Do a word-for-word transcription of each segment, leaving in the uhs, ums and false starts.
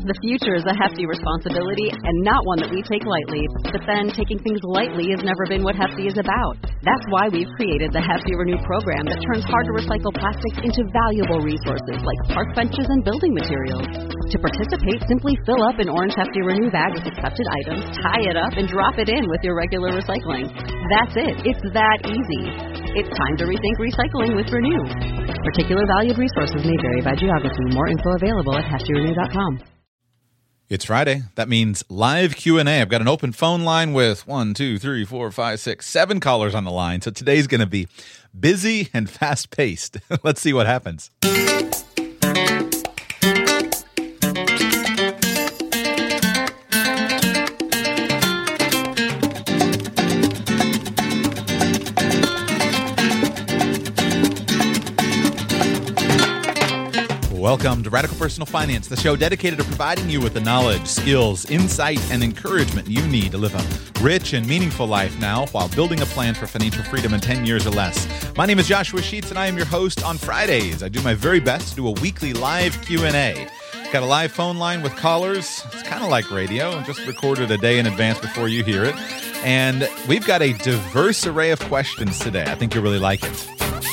The future is a hefty responsibility and not one that we take lightly. But then taking things lightly has never been what Hefty is about. That's why we've created the Hefty Renew program that turns hard-to-recycle plastics into valuable resources like park benches and building materials. To participate, simply fill up an orange Hefty Renew bag with accepted items, tie it up, and drop it in with your regular recycling. That's it. It's that easy. It's time to rethink recycling with Renew. Particular valued resources may vary by geography. More info available at hefty renew dot com. It's Friday. That means live Q and A. I've got an open phone line with one, two, three, four, five, six, seven callers on the line. So today's going to be busy and fast-paced. Let's see what happens. Welcome to Radical Personal Finance, the show dedicated to providing you with the knowledge, skills, insight, and encouragement you need to live a rich and meaningful life now while building a plan for financial freedom in ten years or less. My name is Joshua Sheets, and I am your host on Fridays. I do my very best to do a weekly live Q and A. Got a live phone line with callers. It's kind of like radio. I just recorded a day in advance before you hear it. And we've got a diverse array of questions today. I think you'll really like it.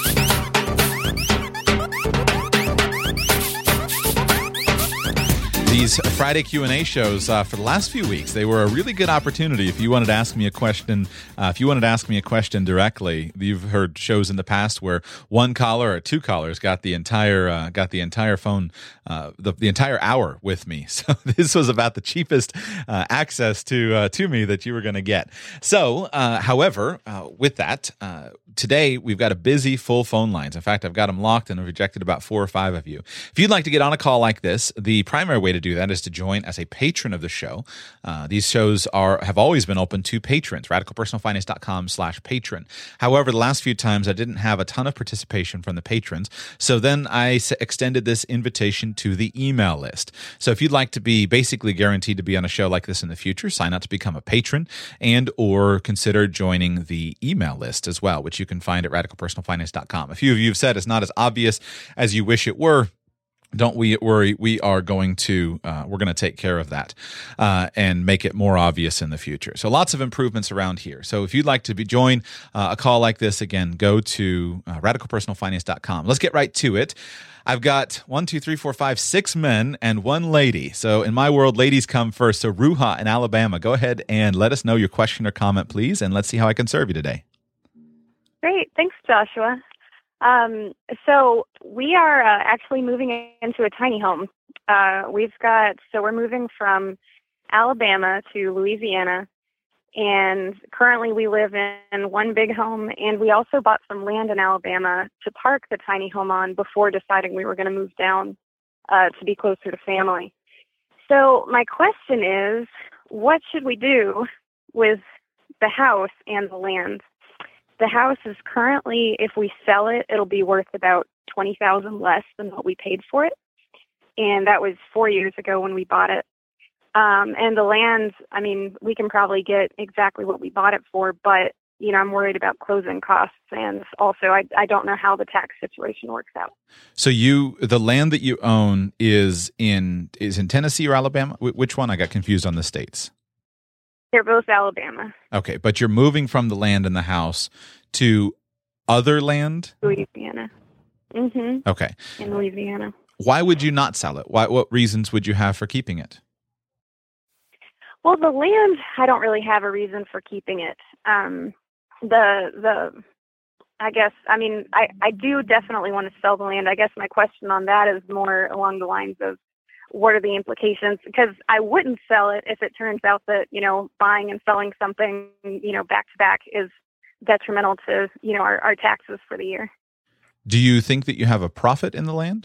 These Friday Q and A shows uh, for the last few weeks, they were a really good opportunity. If you wanted to ask me a question, uh, if you wanted to ask me a question directly, you've heard shows in the past where one caller or two callers got the entire uh, got the entire phone, uh, the, the entire hour with me. So this was about the cheapest uh, access to uh, to me that you were going to get. So, uh, however, uh, with that. Uh, Today, we've got a busy, full phone lines. In fact, I've got them locked and I've rejected about four or five of you. If you'd like to get on a call like this, the primary way to do that is to join as a patron of the show. Uh, these shows are have always been open to patrons, radicalpersonalfinance.com slash patron. However, the last few times I didn't have a ton of participation from the patrons, so then I s- extended this invitation to the email list. So if you'd like to be basically guaranteed to be on a show like this in the future, sign up to become a patron and or consider joining the email list as well, which you can find at radical personal finance dot com. A few of you have said it's not as obvious as you wish it were. Don't we worry. We are going to uh, we're going to take care of that uh, and make it more obvious in the future. So lots of improvements around here. So if you'd like to be join uh, a call like this, again, go to uh, radical personal finance dot com. Let's get right to it. I've got one, two, three, four, five, six men and one lady. So in my world, ladies come first. So Ruha in Alabama, go ahead and let us know your question or comment, please, and let's see how I can serve you today. Great. Thanks, Joshua. Um, so we are uh, actually moving into a tiny home. Uh, we've got, so we're moving from Alabama to Louisiana, and currently we live in one big home, and we also bought some land in Alabama to park the tiny home on before deciding we were going to move down uh, to be closer to family. So my question is, what should we do with the house and the land? The house is currently, if we sell it, it'll be worth about twenty thousand dollars less than what we paid for it. And that was four years ago when we bought it. Um, and the land, I mean, we can probably get exactly what we bought it for, but, you know, I'm worried about closing costs. And also, I, I don't know how the tax situation works out. So you, the land that you own is in, is in Tennessee or Alabama? Wh- which one? I got confused on the states. They're both Alabama. Okay, but you're moving from the land and the house to other land? Louisiana. Mm-hmm. Okay. In Louisiana. Why would you not sell it? Why? What reasons would you have for keeping it? Well, the land, I don't really have a reason for keeping it. Um, the, the, I guess, I mean, I, I do definitely want to sell the land. I guess my question on that is more along the lines of, what are the implications? Because I wouldn't sell it if it turns out that, you know, buying and selling something, you know, back to back is detrimental to, you know, our, our taxes for the year. Do you think that you have a profit in the land?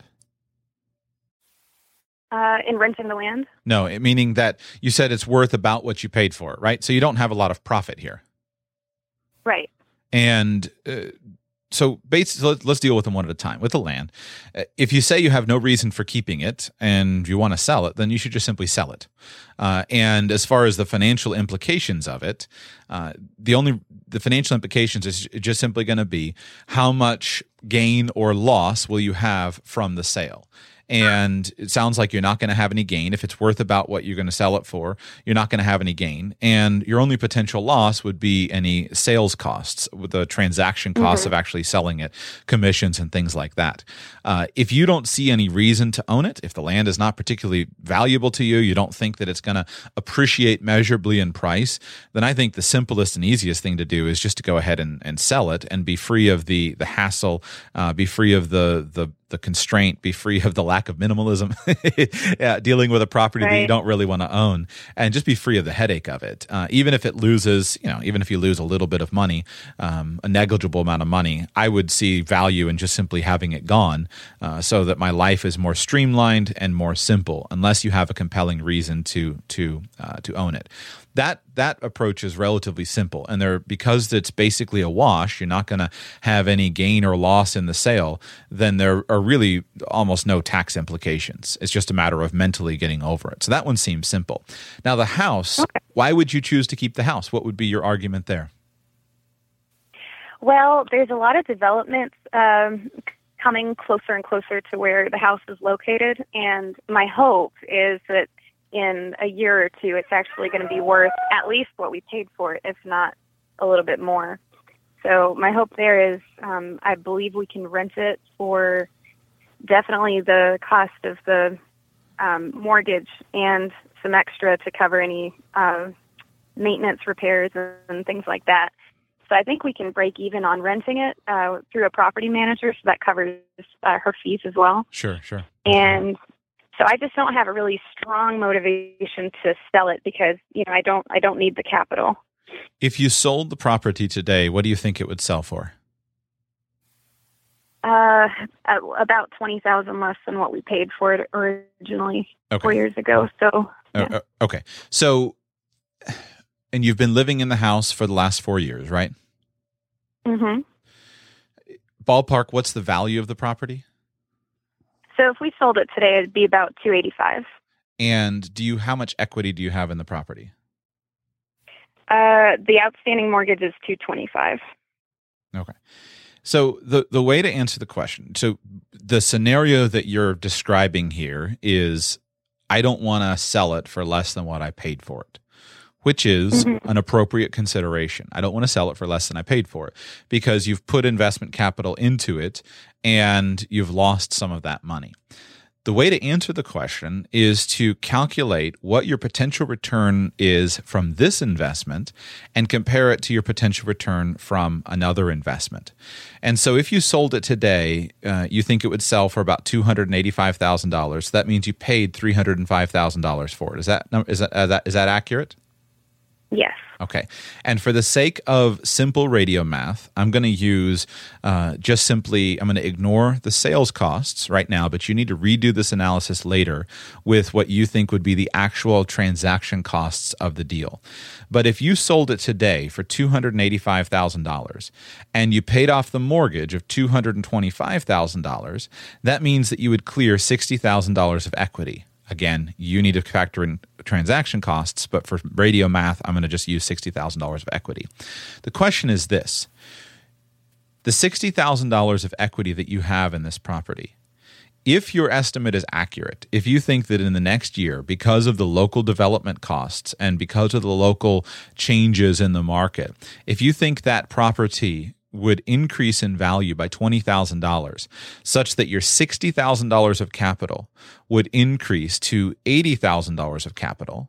Uh, in renting the land? No, meaning that you said it's worth about what you paid for it, right? So you don't have a lot of profit here. Right. And uh, so basically, let's deal with them one at a time. With the land, if you say you have no reason for keeping it and you want to sell it, then you should just simply sell it. Uh, and as far as the financial implications of it, uh, the only the financial implications is just simply going to be how much gain or loss will you have from the sale. and it sounds like you're not going to have any gain. If it's worth about what you're going to sell it for, you're not going to have any gain. And your only potential loss would be any sales costs, with the transaction costs mm-hmm. of actually selling it, commissions and things like that. Uh, if you don't see any reason to own it, if the land is not particularly valuable to you, you don't think that it's going to appreciate measurably in price, then I think the simplest and easiest thing to do is just to go ahead and, and sell it and be free of the the hassle, uh, be free of the the the constraint, be free of the lack of minimalism, yeah, dealing with a property right. that you don't really want to own, and just be free of the headache of it. Uh, even if it loses, you know, even if you lose a little bit of money, um, a negligible amount of money, I would see value in just simply having it gone, uh, so that my life is more streamlined and more simple, unless you have a compelling reason to to uh, to own it. That that approach is relatively simple, and there because it's basically a wash, you're not going to have any gain or loss in the sale, then there are really almost no tax implications. It's just a matter of mentally getting over it. So that one seems simple. Now the house, okay. Why would you choose to keep the house? What would be your argument there? Well, there's a lot of developments um, coming closer and closer to where the house is located, and my hope is that in a year or two, it's actually going to be worth at least what we paid for it, if not a little bit more. So my hope there is, um, I believe we can rent it for definitely the cost of the um, mortgage and some extra to cover any uh, maintenance repairs and things like that. So I think we can break even on renting it uh, through a property manager, so that covers uh, her fees as well. Sure, sure. And so I just don't have a really strong motivation to sell it because, you know, I don't I don't need the capital. If you sold the property today, what do you think it would sell for? Uh, about twenty thousand less than what we paid for it originally okay. four years ago. So yeah. uh, okay, so and you've been living in the house for the last four years, right? Mm-hmm. Ballpark, what's the value of the property? So if we sold it today, it'd be about two eighty-five. And do you how much equity do you have in the property? Uh, the outstanding mortgage is two twenty-five. Okay. So the the way to answer the question, so the scenario that you're describing here is, I don't want to sell it for less than what I paid for it, which is mm-hmm. an appropriate consideration. I don't want to sell it for less than I paid for it because you've put investment capital into it and you've lost some of that money. The way to answer the question is to calculate what your potential return is from this investment and compare it to your potential return from another investment. And so if you sold it today, uh, you think it would sell for about two hundred eighty-five thousand dollars. That means you paid three hundred five thousand dollars for it. Is that, is that, is that, is that accurate? Yes. Okay. And for the sake of simple radio math, I'm going to use uh, just simply, I'm going to ignore the sales costs right now, but you need to redo this analysis later with what you think would be the actual transaction costs of the deal. But if you sold it today for two hundred eighty-five thousand dollars and you paid off the mortgage of two hundred twenty-five thousand dollars, that means that you would clear sixty thousand dollars of equity. Again, you need to factor in transaction costs, but for radio math, I'm going to just use sixty thousand dollars of equity. The question is this. The sixty thousand dollars of equity that you have in this property, if your estimate is accurate, if you think that in the next year, because of the local development costs and because of the local changes in the market, if you think that property would increase in value by twenty thousand dollars, such that your sixty thousand dollars of capital would increase to eighty thousand dollars of capital.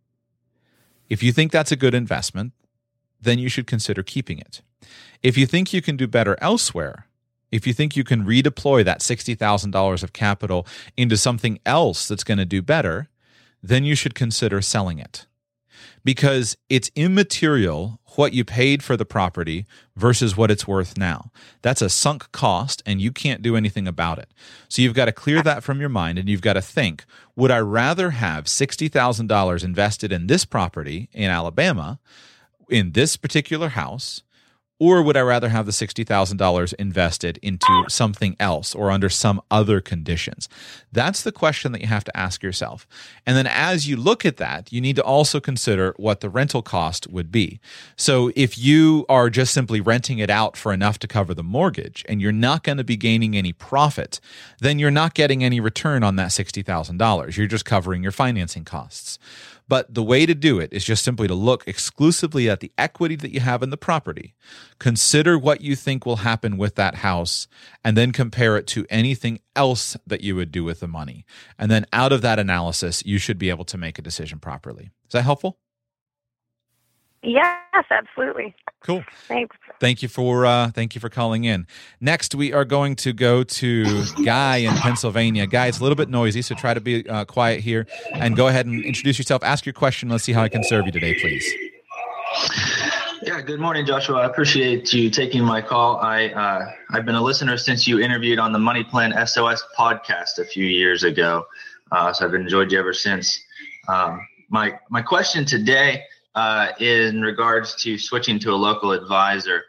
If you think that's a good investment, then you should consider keeping it. If you think you can do better elsewhere, if you think you can redeploy that sixty thousand dollars of capital into something else that's going to do better, then you should consider selling it. Because it's immaterial what you paid for the property versus what it's worth now. That's a sunk cost, and you can't do anything about it. So you've got to clear that from your mind, and you've got to think, would I rather have sixty thousand dollars invested in this property in Alabama, in this particular house, Or would I rather have the sixty thousand dollars invested into something else or under some other conditions? That's the question that you have to ask yourself. And then as you look at that, you need to also consider what the rental cost would be. So if you are just simply renting it out for enough to cover the mortgage and you're not going to be gaining any profit, then you're not getting any return on that sixty thousand dollars. You're just covering your financing costs. But the way to do it is just simply to look exclusively at the equity that you have in the property, consider what you think will happen with that house, and then compare it to anything else that you would do with the money. And then out of that analysis, you should be able to make a decision properly. Is that helpful? Yes, absolutely. Cool. Thanks. Thank you for uh, thank you for calling in. Next, we are going to go to Guy in Pennsylvania. Guy, it's a little bit noisy, so try to be uh, quiet here and go ahead and introduce yourself. Ask your question. Let's see how I can serve you today, please. Yeah. Good morning, Joshua. I appreciate you taking my call. I uh, I've been a listener since you interviewed on the Money Plan S O S podcast a few years ago, uh, so I've enjoyed you ever since. Um, my my question today. Uh, in regards to switching to a local advisor.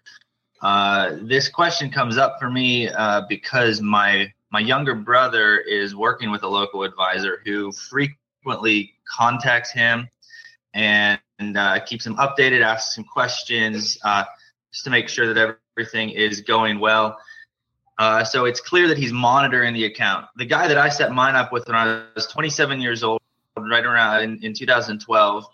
Uh, this question comes up for me uh, because my my younger brother is working with a local advisor who frequently contacts him and, and uh, keeps him updated, asks him questions uh, just to make sure that everything is going well. Uh, so it's clear that he's monitoring the account. The guy that I set mine up with when I was twenty-seven years old, right around in, in two thousand twelve,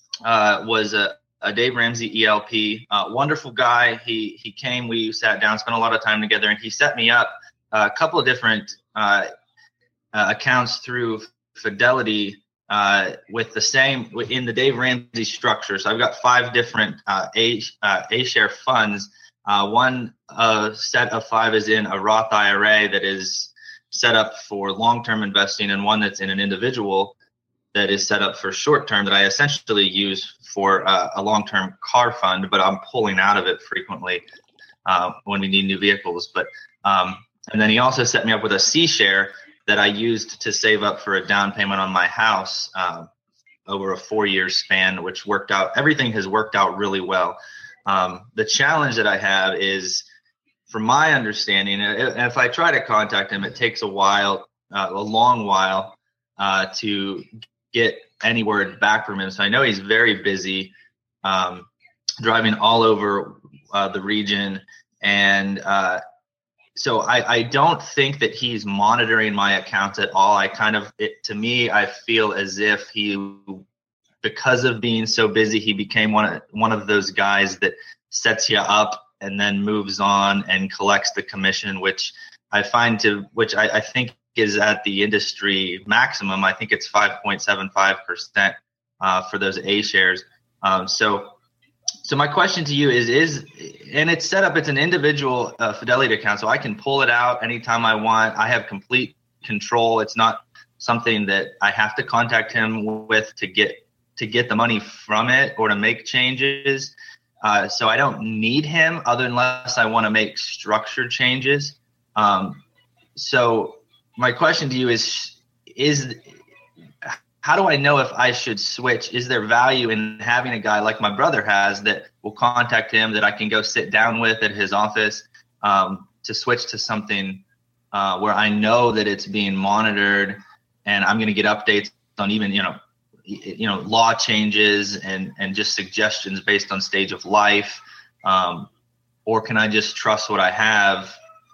Uh, was a, a Dave Ramsey E L P, uh, wonderful guy. He he came, we sat down, spent a lot of time together, and he set me up a couple of different uh, uh, accounts through Fidelity uh, with the same in the Dave Ramsey structure. So I've got five different uh, A uh, A share funds. Uh, one uh, set of five is in a Roth I R A that is set up for long-term investing, and one that's in an individual that is set up for short term that I essentially use for uh, a long-term car fund, but I'm pulling out of it frequently uh, when we need new vehicles. But um, and then he also set me up with a C share that I used to save up for a down payment on my house uh, over a four-year span, which worked out. Everything has worked out really well. Um, the challenge that I have is, from my understanding, and if I try to contact him, it takes a while, uh, a long while uh, to get any word back from him. So I know he's very busy, um, driving all over uh, the region. And uh, so I, I don't think that he's monitoring my accounts at all. I kind of, it, to me, I feel as if he, because of being so busy, he became one of, one of those guys that sets you up and then moves on and collects the commission, which I find to, which I, I think is at the industry maximum. I think it's five point seven five percent uh, for those A shares. Um, so, so my question to you is, is, and it's set up, it's an individual uh, Fidelity account, so I can pull it out anytime I want. I have complete control. It's not something that I have to contact him with to get, to get the money from it or to make changes. Uh, so I don't need him other unless I want to make structured changes. Um, so, my question to you is, is how do I know if I should switch? Is there value in having a guy like my brother has that will contact him that I can go sit down with at his office um, to switch to something uh, where I know that it's being monitored and I'm going to get updates on even, you know, you know, law changes and, and just suggestions based on stage of life? Um, or can I just trust what I have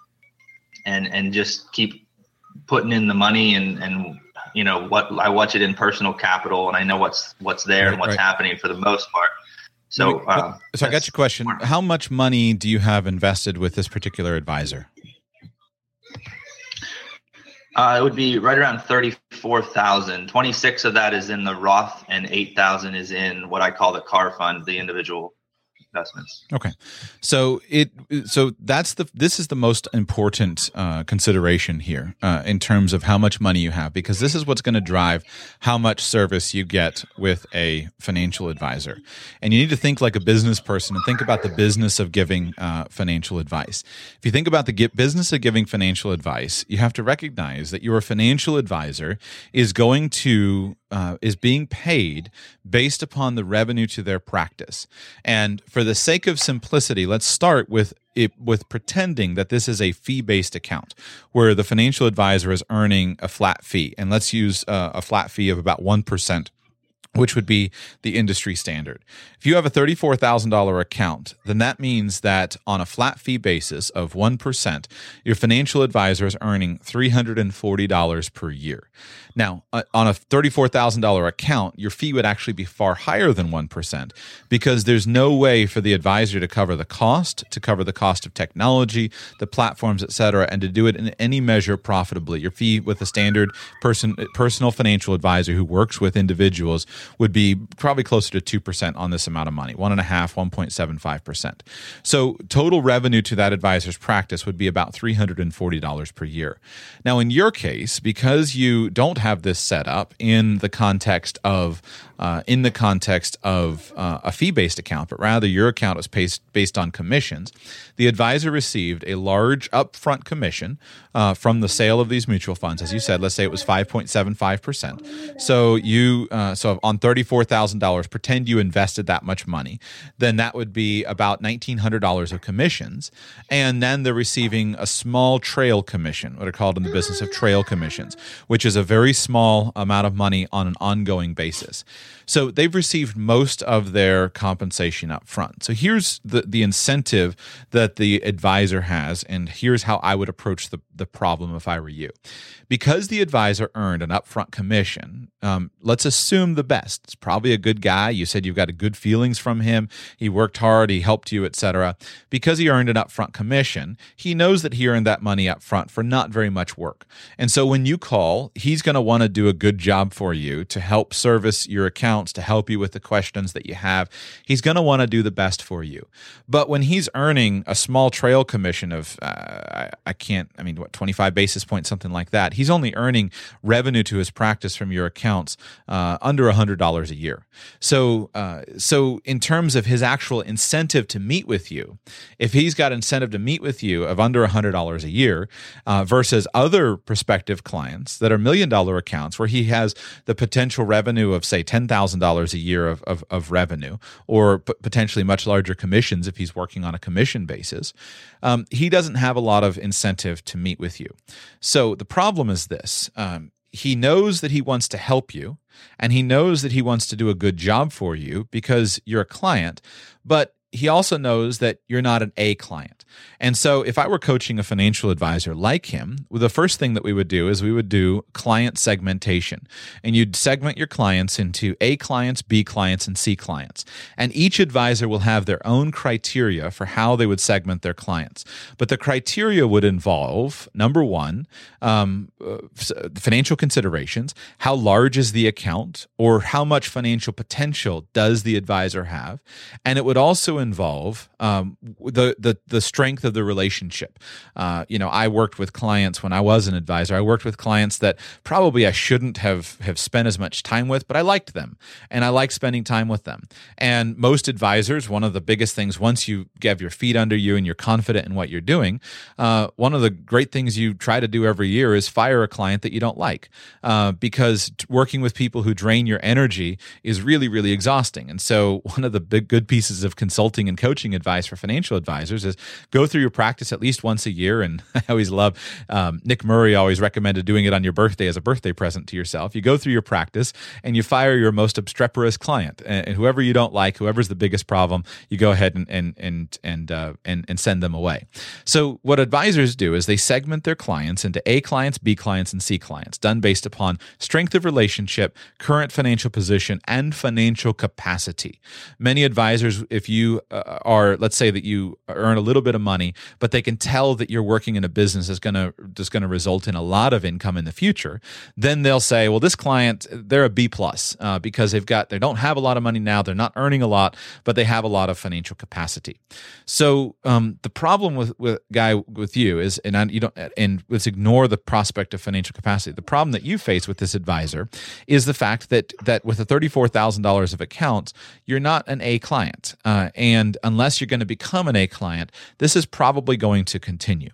and, and just keep putting in the money and, and, you know, what I watch it in Personal Capital and I know what's, what's there right, and what's right. happening for the most part. So, me, uh, so I got your question. How much money do you have invested with this particular advisor? Uh, it would be right around thirty-four thousand. twenty-six of that is in the Roth and eight thousand is in what I call the car fund, the individual investments. Okay. So it so that's the this is the most important uh, consideration here uh, in terms of how much money you have, because this is what's going to drive how much service you get with a financial advisor. And you need to think like a business person and think about the business of giving uh, financial advice. If you think about the business of giving financial advice, you have to recognize that your financial advisor is going to uh, is being paid based upon the revenue to their practice. And for the sake of simplicity, let's start with it, with pretending that this is a fee-based account where the financial advisor is earning a flat fee. And let's use uh, a flat fee of about one percent, which would be the industry standard. If you have a thirty-four thousand dollars account, then that means that on a flat fee basis of one percent, your financial advisor is earning three hundred forty dollars per year. Now, uh, on a thirty-four thousand dollars account, your fee would actually be far higher than one percent because there's no way for the advisor to cover the cost, to cover the cost of technology, the platforms, et cetera, and to do it in any measure profitably. Your fee with a standard person, personal financial advisor who works with individuals would be probably closer to two percent on this amount of money, one and a half, one point seven five percent. So total revenue to that advisor's practice would be about three hundred forty dollars per year. Now, in your case, because you don't have this set up in the context of uh, in the context of uh, a fee-based account, but rather your account is based, based on commissions, the advisor received a large upfront commission uh, from the sale of these mutual funds. As you said, let's say it was five point seven five percent. So you uh, so on thirty-four thousand dollars, pretend you invested that much money, then that would be about nineteen hundred dollars of commissions. And then they're receiving a small trail commission, what are called in the business of trail commissions, which is a very small amount of money on an ongoing basis. So they've received most of their compensation up front. So here's the, the incentive that the advisor has, and here's how I would approach the, the problem if I were you. Because the advisor earned an upfront commission, um, let's assume the best. It's probably a good guy. You said you've got good feelings from him. He worked hard. He helped you, et cetera. Because he earned an upfront commission, he knows that he earned that money up front for not very much work. And so when you call, he's going to want to do a good job for you to help service your accounts, to help you with the questions that you have. He's going to want to do the best for you. But when he's earning a small trail commission of, uh, I, I can't, I mean, what, twenty-five basis points, something like that, he's only earning revenue to his practice from your accounts uh, under one hundred dollars a year. So, uh, so in terms of his actual incentive to meet with you, if he's got incentive to meet with you of under one hundred dollars a year uh, versus other prospective clients that are million dollar accounts where he has the potential revenue of, say, ten thousand dollars a year of, of, of revenue, or p- potentially much larger commissions if he's working on a commission basis, um, he doesn't have a lot of incentive to meet with you. So the problem is this. Um, he knows that he wants to help you, and he knows that he wants to do a good job for you because you're a client, but he also knows that you're not an A client. And so if I were coaching a financial advisor like him, well, the first thing that we would do is we would do client segmentation. And you'd segment your clients into A clients, B clients, and C clients. And each advisor will have their own criteria for how they would segment their clients. But the criteria would involve, number one, um, uh, financial considerations. How large is the account, or how much financial potential does the advisor have? And it would also involve um, the, the the strength of the relationship. Uh, you know, I worked with clients when I was an advisor. I worked with clients that probably I shouldn't have have spent as much time with, but I liked them, and I liked spending time with them. And most advisors, one of the biggest things, once you have your feet under you and you're confident in what you're doing, uh, one of the great things you try to do every year is fire a client that you don't like, uh, because working with people who drain your energy is really, really exhausting. And so one of the big good pieces of consulting and coaching advice for financial advisors is go through your practice at least once a year. And I always love, um, Nick Murray always recommended doing it on your birthday as a birthday present to yourself. You go through your practice and you fire your most obstreperous client, and, and whoever you don't like, whoever's the biggest problem, you go ahead and and and and, uh, and and send them away. So what advisors do is they segment their clients into A clients, B clients, and C clients, done based upon strength of relationship, current financial position, and financial capacity. Many advisors, if you uh, are, let's say that you earn a little bit of money, but they can tell that you're working in a business that's going to that's going to result in a lot of income in the future, then they'll say, well, this client, they're a B plus uh, because they've got they don't have a lot of money now, they're not earning a lot, but they have a lot of financial capacity. So um, the problem with with guy with you is, and I, you don't, and let's ignore the prospect of financial capacity. The problem that you face with this advisor is the fact that that with a thirty-four thousand dollars of accounts, you're not an A client, uh, and unless you're going to become an A client, this is probably going to continue.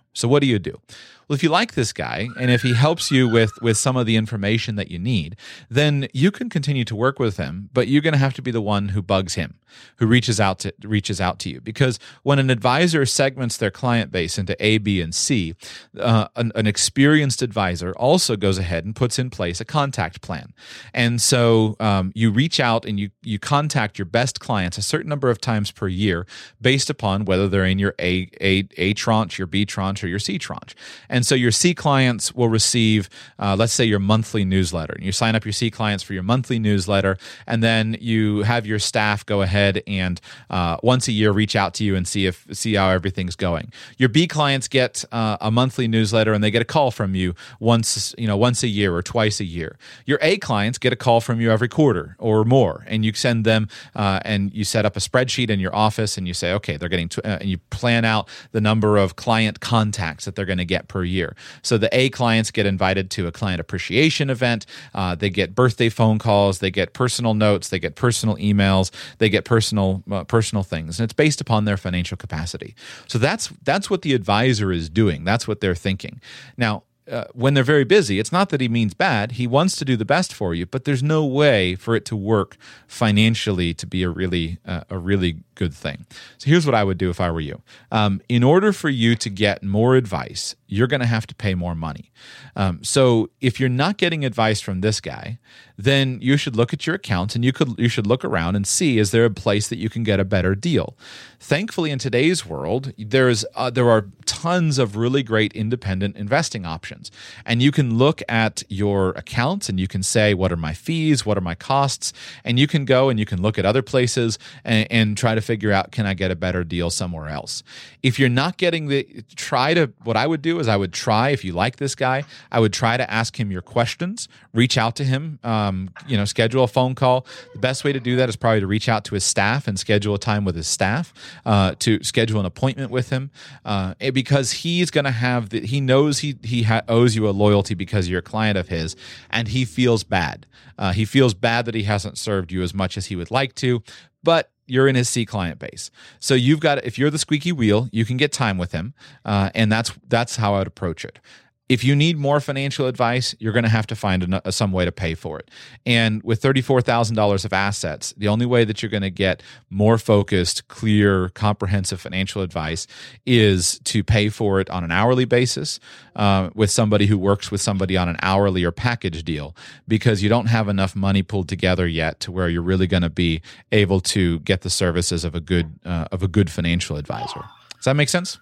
So what do you do? Well, if you like this guy, and if he helps you with, with some of the information that you need, then you can continue to work with him, but you're going to have to be the one who bugs him, who reaches out to reaches out to you. Because when an advisor segments their client base into A, B, and C, uh, an, an experienced advisor also goes ahead and puts in place a contact plan. And so um, you reach out and you you contact your best clients a certain number of times per year based upon whether they're in your A, A, A tranche, your B tranche, or your C tranche. And so your C clients will receive, uh, let's say, your monthly newsletter. And you sign up your C clients for your monthly newsletter, and then you have your staff go ahead and uh, once a year reach out to you and see if see how everything's going. Your B clients get uh, a monthly newsletter, and they get a call from you once you know once a year or twice a year. Your A clients get a call from you every quarter or more, and you send them uh, and you set up a spreadsheet in your office, and you say, okay, they're getting to, uh, and you plan out the number of client contacts that they're going to get per year. So the A clients get invited to a client appreciation event. Uh, they get birthday phone calls. They get personal notes. They get personal emails. They get personal uh, personal things, and it's based upon their financial capacity. So that's that's what the advisor is doing. That's what they're thinking. Now, Uh, when they're very busy, it's not that he means bad. He wants to do the best for you, but there's no way for it to work financially to be a really uh, a really good thing. So here's what I would do if I were you. Um, in order for you to get more advice, you're going to have to pay more money. Um, so if you're not getting advice from this guy, then you should look at your accounts and you could you should look around and see, is there a place that you can get a better deal? Thankfully, in today's world, there's uh, there are tons of really great independent investing options. And you can look at your accounts and you can say, what are my fees? What are my costs? And you can go and you can look at other places and, and try to figure out, can I get a better deal somewhere else? If you're not getting the, try to, what I would do is I would try, if you like this guy, I would try to ask him your questions, reach out to him, um, you know, schedule a phone call. The best way to do that is probably to reach out to his staff and schedule a time with his staff, uh, to schedule an appointment with him, uh, because he's going to have, the, he knows he, he ha- owes you a loyalty because you're a client of his, and he feels bad. Uh, he feels bad that he hasn't served you as much as he would like to, but you're in his C client base. So you've got, if you're the squeaky wheel, you can get time with him, uh, and that's that's how I would approach it. If you need more financial advice, you're going to have to find a, some way to pay for it. And with thirty-four thousand dollars of assets, the only way that you're going to get more focused, clear, comprehensive financial advice is to pay for it on an hourly basis uh, with somebody who works with somebody on an hourly or package deal, because you don't have enough money pulled together yet to where you're really going to be able to get the services of a good uh, of a good financial advisor. Does that make sense?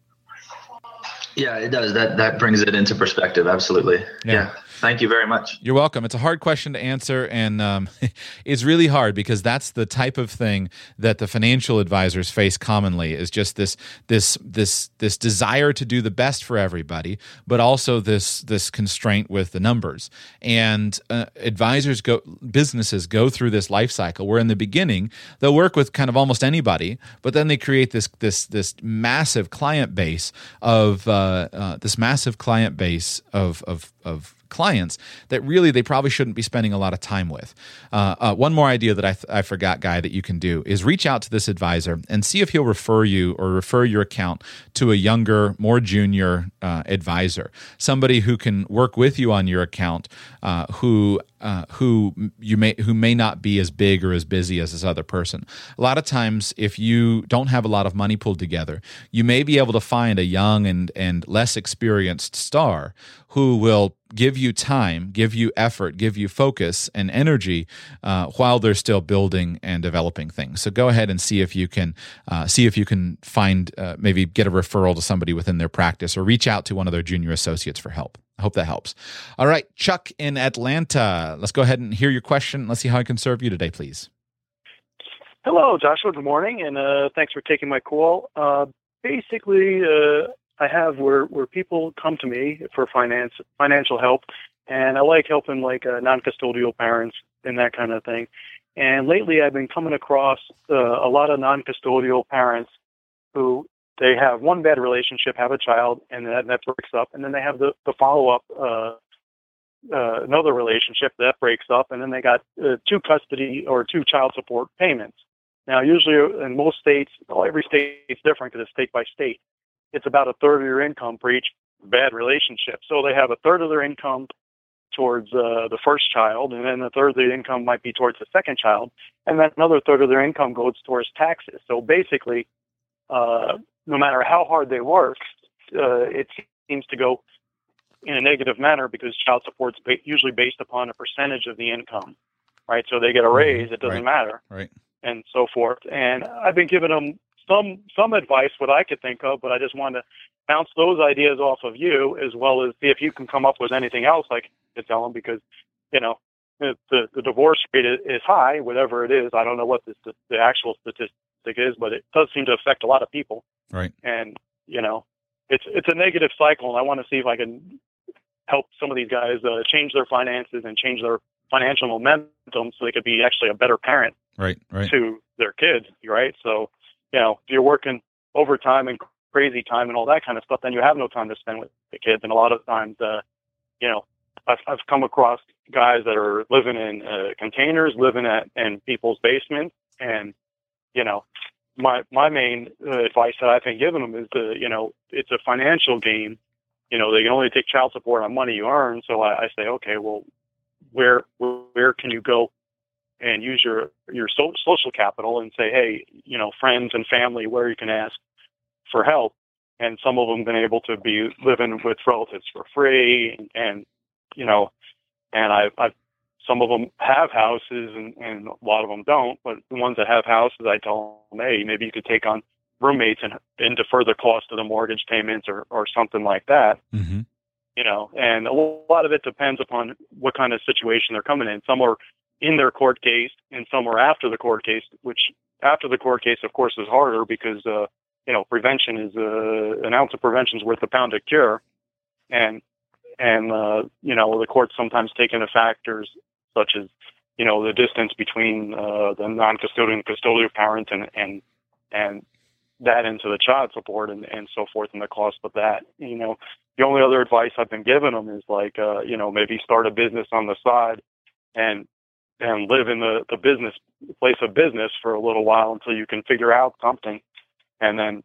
Yeah, it does. That that brings it into perspective. Absolutely. Yeah. yeah. Thank you very much. You're welcome. It's a hard question to answer, and um, it's really hard because that's the type of thing that the financial advisors face commonly, is just this this this this desire to do the best for everybody, but also this this constraint with the numbers. And uh, advisors go, businesses go through this life cycle where in the beginning they'll work with kind of almost anybody, but then they create this this this massive client base of uh, uh, this massive client base of of of clients that really they probably shouldn't be spending a lot of time with. Uh, uh, one more idea that I, th- I forgot, Guy, that you can do is reach out to this advisor and see if he'll refer you or refer your account to a younger, more junior uh, advisor, somebody who can work with you on your account, uh, who uh, who you may who may not be as big or as busy as this other person. A lot of times, if you don't have a lot of money pulled together, you may be able to find a young and and less experienced star who will give you time, give you effort, give you focus and energy uh, while they're still building and developing things. So go ahead and see if you can uh, see if you can find uh, maybe get a referral to somebody within their practice, or reach out to one of their junior associates for help. I hope that helps. All right, Chuck in Atlanta. Let's go ahead and hear your question. Let's see how I can serve you today, please. Hello, Joshua. Good morning, and uh, thanks for taking my call. Uh, basically, uh, I have where, where people come to me for finance financial help, and I like helping like uh, non-custodial parents and that kind of thing. And lately, I've been coming across uh, a lot of non-custodial parents who they have one bad relationship, have a child, and that, that breaks up, and then they have the, the follow-up, uh, uh, another relationship that breaks up, and then they got uh, two custody or two child support payments. Now, usually in most states, well, every state is different because it's state by state. it's about a third of your income for each bad relationship. So they have a third of their income towards uh, the first child, and then a third of the income might be towards the second child, and then another third of their income goes towards taxes. So basically, uh, no matter how hard they work, uh, it seems to go in a negative manner because child support's ba- usually based upon a percentage of the income, right? So they get a raise, it doesn't right. matter, right, and so forth. And I've been giving them some some advice, what I could think of, but I just wanted to bounce those ideas off of you, as well as see if you can come up with anything else I could tell them, because, you know, the, the, the divorce rate is high, whatever it is. I don't know what the, the actual statistic is, but it does seem to affect a lot of people. Right. And, you know, it's it's a negative cycle, and I want to see if I can help some of these guys uh, change their finances and change their financial momentum so they could be actually a better parent right, right. to their kids, right? So, you know, if you're working overtime and crazy time and all that kind of stuff, then you have no time to spend with the kids. And a lot of times, uh, you know, I've, I've come across guys that are living in uh, containers, living at in people's basements, and, you know, my my main uh, advice that I've been giving them is, uh, you know, it's a financial game. You know, they can only take child support on money you earn. So I, I say, okay, well, where where can you go and use your your so, social capital and say, hey, you know, friends and family, where you can ask for help. And some of them have been able to be living with relatives for free, and, and you know, and I've, I've some of them have houses, and, and a lot of them don't. But the ones that have houses, I tell them, hey, maybe you could take on roommates and, and defer the cost of the mortgage payments, or, or something like that. Mm-hmm. You know, and a lot of it depends upon what kind of situation they're coming in. Some are in their court case, and some are after the court case, which after the court case, of course, is harder because, uh, you know, prevention is, uh, an ounce of prevention is worth a pound of cure. And, and, uh, you know, the courts sometimes take into factors such as, you know, the distance between, uh, the non-custodial and custodial parent, and, and, and that into the child support, and, and so forth, and the cost of that. You know, the only other advice I've been giving them is like, uh, you know, maybe start a business on the side, and, and live in the, the business place of business for a little while until you can figure out something. And then,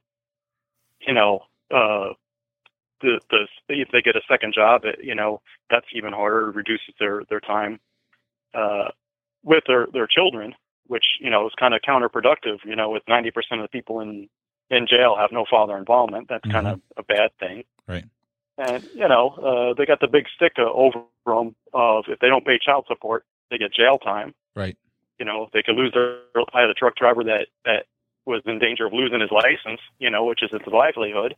you know, uh, the, the, if they get a second job, it, you know, that's even harder. It reduces their, their time, uh, with their, their children, which, you know, is kind of counterproductive. You know, with ninety percent of the people in, in jail have no father involvement, that's mm-hmm. kind of a bad thing. Right. And, you know, uh, they got the big stick over them of, if they don't pay child support, they get jail time. Right. You know, they could lose their, I had a truck driver that, that was in danger of losing his license, you know, which is his livelihood.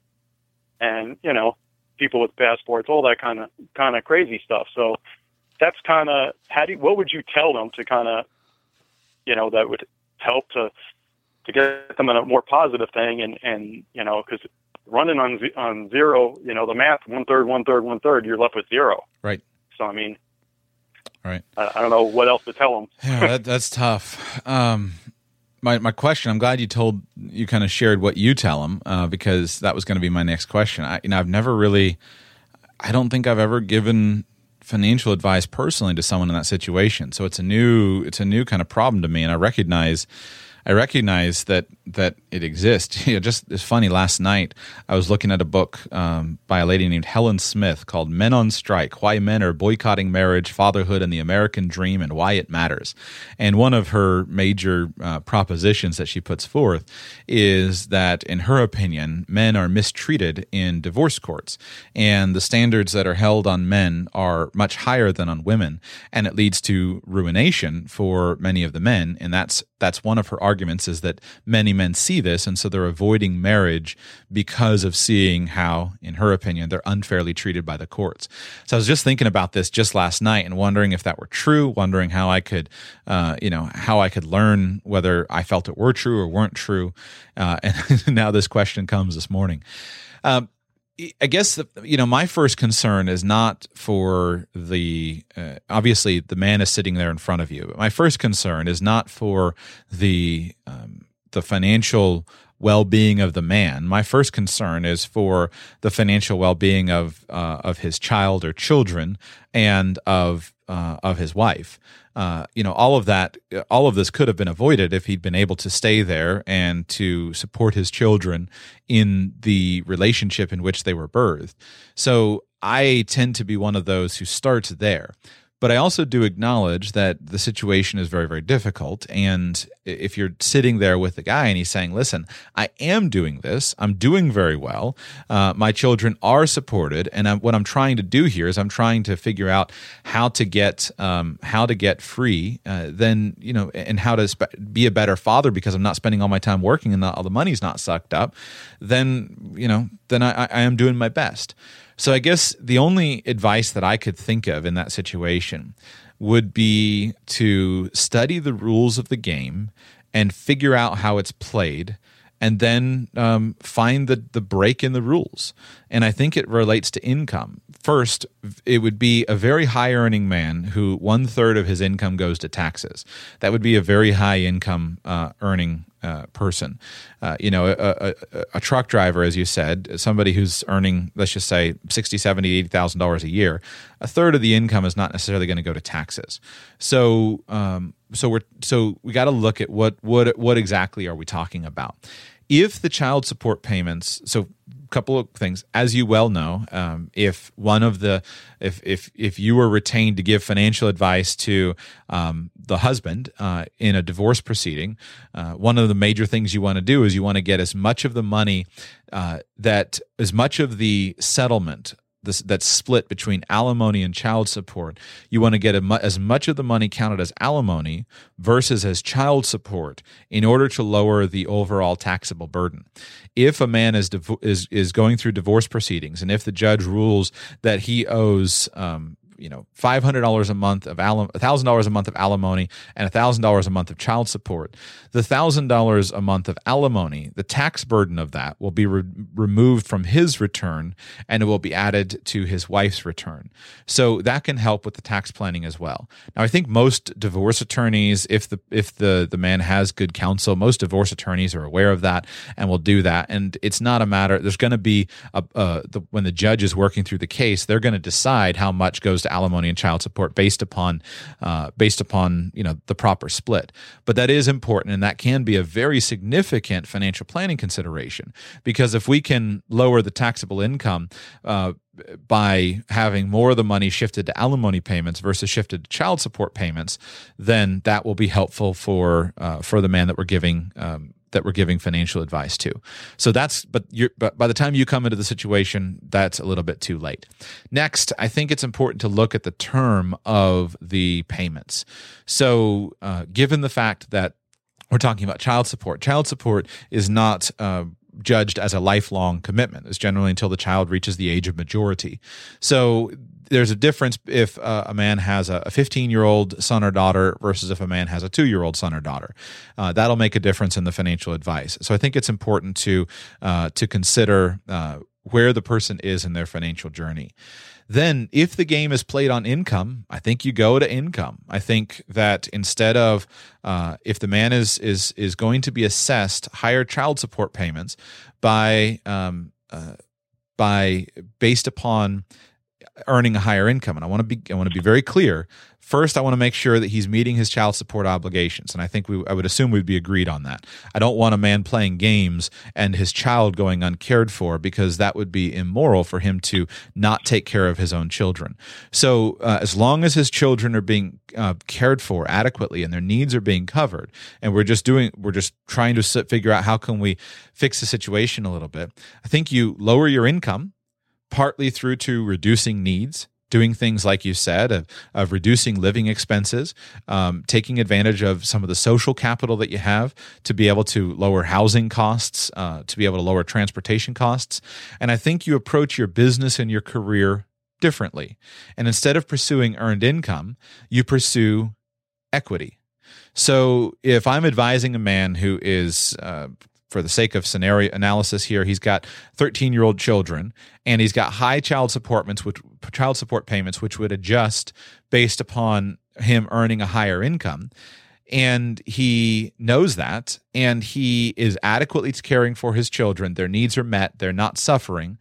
And, you know, people with passports, all that kind of, kind of crazy stuff. So that's kind of, how do you, what would you tell them to kind of, you know, that would help to, to get them in a more positive thing? And, and, you know, cause running on, on zero, you know, the math, one third, one third, one third, you're left with zero. Right. So, I mean, right. I, I don't know what else to tell them. Yeah, that, that's tough. Um, my my question. I'm glad you told you kind of shared what you tell them, uh, because that was going to be my next question. I, you know, I've never really, I don't think I've ever given financial advice personally to someone in that situation. So it's a new, it's a new kind of problem to me, and I recognize. I recognize that that it exists. You know, just it's funny. Last night I was looking at a book um, by a lady named Helen Smith called "Men on Strike: Why Men Are Boycotting Marriage, Fatherhood, and the American Dream, and Why It Matters." And one of her major uh, propositions that she puts forth is that, in her opinion, men are mistreated in divorce courts, and the standards that are held on men are much higher than on women, and it leads to ruination for many of the men. And that's that's one of her arguments, is that many men see this, and so they're avoiding marriage because of seeing how, in her opinion, they're unfairly treated by the courts. So I was just thinking about this just last night and wondering if that were true, wondering how I could, uh, you know, how I could learn whether I felt it were true or weren't true. Uh, and now this question comes this morning. Um, I guess, you know, my first concern is not for the, uh, obviously the man is sitting there in front of you, but my first concern is not for the, um, the financial well-being of the man. My first concern is for the financial well-being of, uh, of his child or children, and of, uh, of his wife. Uh, you know, all of that, all of this could have been avoided if he'd been able to stay there and to support his children in the relationship in which they were birthed. So I tend to be one of those who starts there. But I also do acknowledge that the situation is very, very difficult. And if you're sitting there with the guy and he's saying, listen, I am doing this, I'm doing very well, uh, my children are supported, and I'm, what I'm trying to do here is I'm trying to figure out how to get um, how to get free, uh, then, you know, and how to spe- be a better father because I'm not spending all my time working and the, all the money's not sucked up, then, you know, then I, I am doing my best. So I guess the only advice that I could think of in that situation would be to study the rules of the game and figure out how it's played, and then um, find the, the break in the rules. And I think it relates to income. First, it would be a very high-earning man who one-third of his income goes to taxes. That would be a very high-income uh, earning uh, person. Uh, you know, a, a, a truck driver, as you said, somebody who's earning, let's just say, sixty thousand dollars, seventy thousand dollars, eighty thousand dollars a year, a third of the income is not necessarily going to go to taxes. So, um, so we're so we got to look at what what what exactly are we talking about? If the child support payments, so a couple of things, as you well know, um, if one of the, if if if you were retained to give financial advice to um, the husband uh, in a divorce proceeding, uh, one of the major things you want to do is you want to get as much of the money uh, that, as much of the settlement This, that's split between alimony and child support, you want to get a mu- as much of the money counted as alimony versus as child support in order to lower the overall taxable burden. If a man is div- is is going through divorce proceedings, and if the judge rules that he owes um, you know, five hundred dollars a month of alim- one thousand dollars a month of alimony and one thousand dollars a month of child support, the one thousand dollars a month of alimony, the tax burden of that will be re- removed from his return, and it will be added to his wife's return. So that can help with the tax planning as well. Now, I think most divorce attorneys, if the if the, the man has good counsel, most divorce attorneys are aware of that and will do that. And it's not a matter, there's going to be, a, uh, the, when the judge is working through the case, they're going to decide how much goes to alimony and child support based upon uh, based upon you know the proper split. But that is important, and that can be a very significant financial planning consideration, because if we can lower the taxable income uh, by having more of the money shifted to alimony payments versus shifted to child support payments, then that will be helpful for uh, for the man that we're giving um, that we're giving financial advice to. So that's, but you're, but by the time you come into the situation, that's a little bit too late. Next, I think it's important to look at the term of the payments. So uh, given the fact that we're talking about child support, child support is not uh, judged as a lifelong commitment. It's generally until the child reaches the age of majority. So there's a difference if uh, a man has a fifteen-year-old son or daughter versus if a man has a two-year-old son or daughter. Uh, that'll make a difference in the financial advice. So I think it's important to uh, to consider uh, where the person is in their financial journey. Then, if the game is played on income, I think you go to income. I think that instead of uh, if the man is is is going to be assessed higher child support payments by um, uh, by based upon earning a higher income, and I want to be I want to be very clear. First, I want to make sure that he's meeting his child support obligations, and I think we I would assume we'd be agreed on that. I don't want a man playing games and his child going uncared for, because that would be immoral for him to not take care of his own children. So, uh, as long as his children are being uh, cared for adequately and their needs are being covered, and we're just doing we're just trying to sit, figure out how can we fix the situation a little bit. I think you lower your income, partly through to reducing needs, doing things like you said, of, of reducing living expenses, um, taking advantage of some of the social capital that you have to be able to lower housing costs, uh, to be able to lower transportation costs. And I think you approach your business and your career differently. And instead of pursuing earned income, you pursue equity. So if I'm advising a man who is uh, for the sake of scenario analysis here, he's got thirteen-year-old children, and he's got high child support payments, which, child support payments, which would adjust based upon him earning a higher income. And he knows that, and he is adequately caring for his children. Their needs are met. They're not suffering.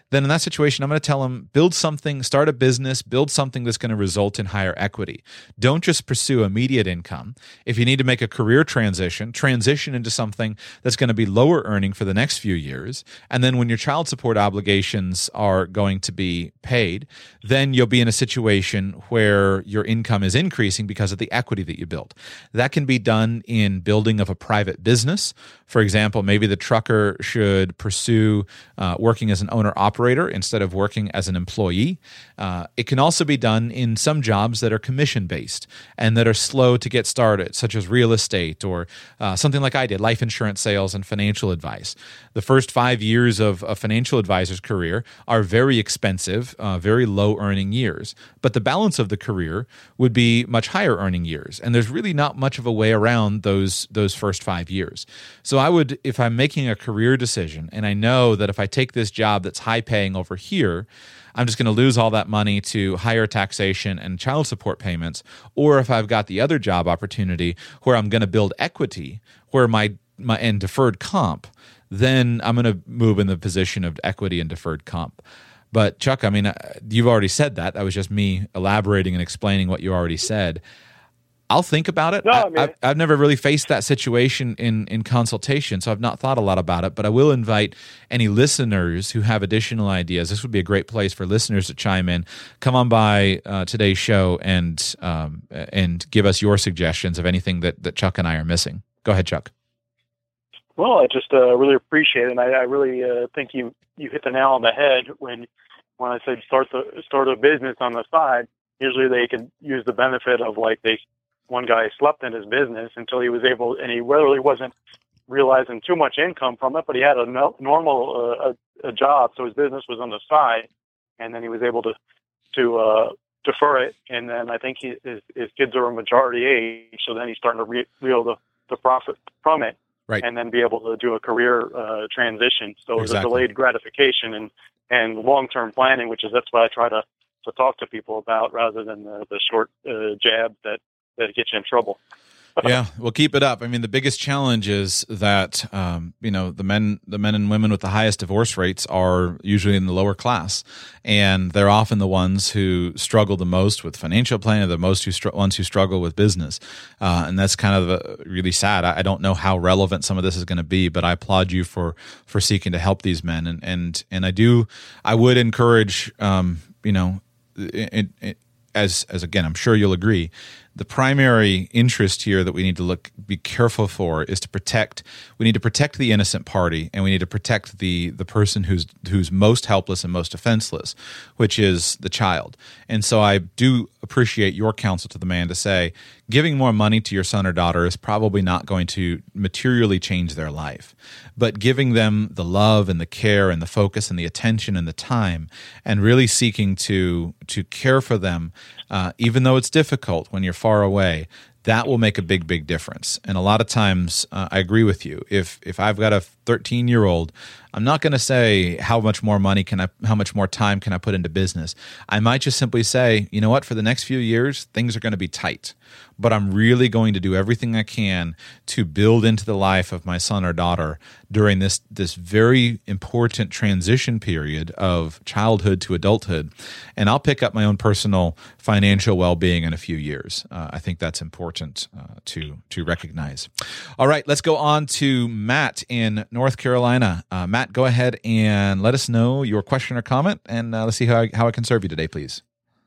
then in that situation, I'm going to tell them, build something, start a business, build something that's going to result in higher equity. Don't just pursue immediate income. If you need to make a career transition, transition into something that's going to be lower earning for the next few years. And then when your child support obligations are going to be paid, then you'll be in a situation where your income is increasing because of the equity that you built. That can be done in building of a private business. For example, maybe the trucker should pursue uh, working as an owner-operator instead of working as an employee. Uh, it can also be done in some jobs that are commission-based and that are slow to get started, such as real estate or uh, something like I did, life insurance sales and financial advice. The first five years of a financial advisor's career are very expensive, uh, very low-earning years. But the balance of the career would be much higher-earning years, and there's really not much of a way around those those first five years. So I would, if I'm making a career decision, and I know that if I take this job that's high-paying over here, I'm just going to lose all that money to higher taxation and child support payments, or if I've got the other job opportunity where I'm going to build equity, where my, my and deferred comp, then I'm going to move in the position of equity and deferred comp. But Chuck, I mean, you've already said that. That was just me elaborating and explaining what you already said. I'll think about it. No, I, I mean, I've, I've never really faced that situation in, in consultation, so I've not thought a lot about it, but I will invite any listeners who have additional ideas. This would be a great place for listeners to chime in. Come on by uh, today's show and um, and give us your suggestions of anything that, that Chuck and I are missing. Go ahead, Chuck. Well, I just uh, really appreciate it, and I, I really uh, think you, you hit the nail on the head when when I said start the start a business on the side. Usually they can use the benefit of, like, they one guy slept in his business until he was able, and he really wasn't realizing too much income from it, but he had a no, normal uh, a, a job, so his business was on the side, and then he was able to to uh, defer it, and then I think he, his, his kids are a majority age, so then he's starting to re- reel the, the profit from it, right, and then be able to do a career uh, transition. So exactly. There's a delayed gratification and, and long-term planning, which is that's what I try to, to talk to people about rather than the, the short uh, jab that that gets you in trouble. Yeah, well, keep it up. I mean, the biggest challenge is that um, you know the men, the men and women with the highest divorce rates are usually in the lower class, and they're often the ones who struggle the most with financial planning, the most who str- ones who struggle with business, uh, and that's kind of uh, really sad. I, I don't know how relevant some of this is going to be, but I applaud you for for seeking to help these men, and and and I do, I would encourage, um, you know, it, it, as as again, I'm sure you'll agree. The primary interest here that we need to look be careful for is to protect. We need to protect the innocent party, and we need to protect the the person who's who's most helpless and most defenseless, which is the child. And so I do appreciate your counsel to the man to say, giving more money to your son or daughter is probably not going to materially change their life, but giving them the love and the care and the focus and the attention and the time, and really seeking to to care for them, uh, even though it's difficult when you're far away, that will make a big, big difference. And a lot of times, uh, I agree with you. If if I've got a thirteen-year-old, I'm not going to say how much more money can I, how much more time can I put into business. I might just simply say, you know what, for the next few years, things are going to be tight, but I'm really going to do everything I can to build into the life of my son or daughter during this this very important transition period of childhood to adulthood, and I'll pick up my own personal financial well-being in a few years. Uh, I think that's important uh, to to recognize. All right, let's go on to Matt in North Carolina. Uh, Matt, go ahead and let us know your question or comment, and uh, let's see how I, how I can serve you today, please.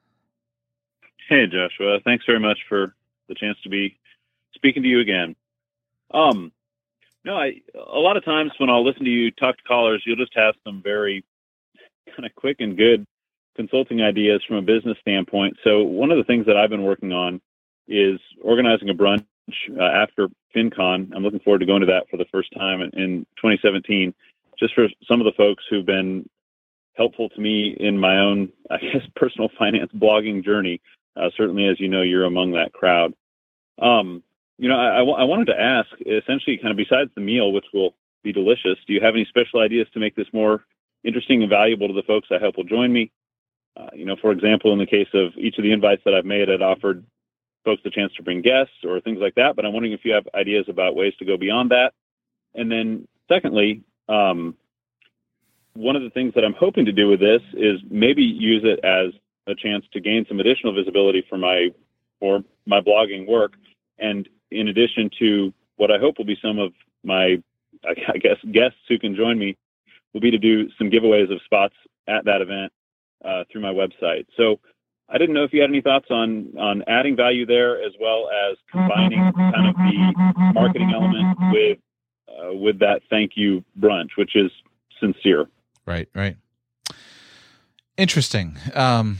Hey, Joshua. Thanks very much for the chance to be speaking to you again. Um, no, I, a lot of times when I'll listen to you talk to callers, you'll just have some very kind of quick and good consulting ideas from a business standpoint. So one of the things that I've been working on is organizing a brunch uh, after FinCon. I'm looking forward to going to that for the first time in, in twenty seventeen, just for some of the folks who've been helpful to me in my own, I guess, personal finance blogging journey. Uh, certainly, as you know, you're among that crowd. Um, you know, I, I, w- I wanted to ask, essentially, kind of besides the meal, which will be delicious, do you have any special ideas to make this more interesting and valuable to the folks I hope will join me? Uh, you know, for example, in the case of each of the invites that I've made, I'd offered folks the chance to bring guests or things like that, but I'm wondering if you have ideas about ways to go beyond that. And then secondly, um, one of the things that I'm hoping to do with this is maybe use it as a chance to gain some additional visibility for my for my blogging work. And in addition to what I hope will be some of my, I guess, guests who can join me, will be to do some giveaways of spots at that event uh, through my website. So I didn't know if you had any thoughts on on adding value there, as well as combining kind of the marketing element with uh, with that thank you brunch, which is sincere. Right, right. Interesting. Um,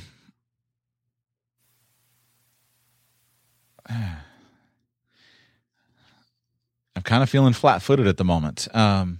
I'm kind of feeling flat-footed at the moment. Um,